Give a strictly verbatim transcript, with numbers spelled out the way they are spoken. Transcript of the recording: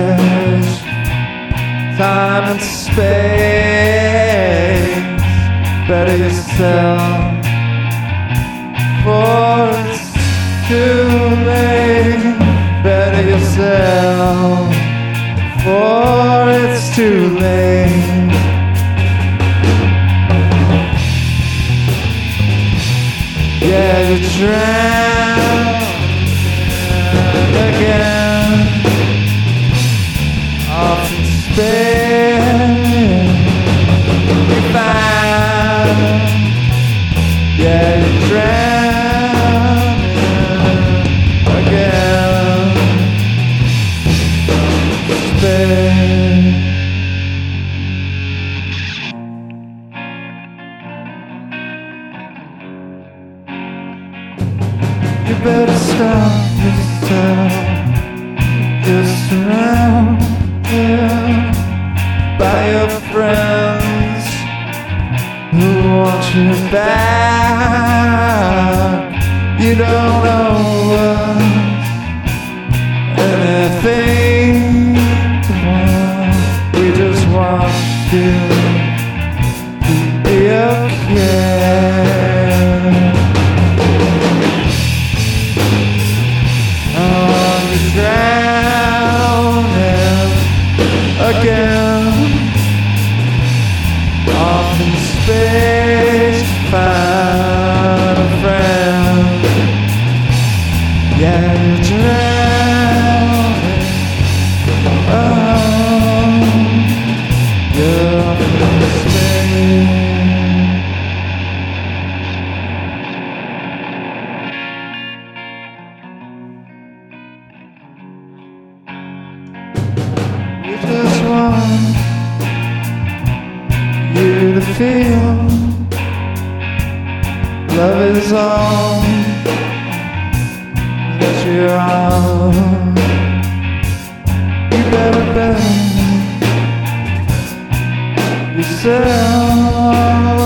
stretch time and space. Better yourself, for it's too late. Better yourself, for it's too late. Yeah, you drown again off in space. You find, yeah, you drown again. Space. You better stop yourself. You're surrounded by your friends who want you back. You don't owe us anything. We just want you to be okay. Drowning again off in space, find a friend. Yeah, you're drowning. Oh, you're off in space. We just want you to feel love is all that you're on. You better bet yourself.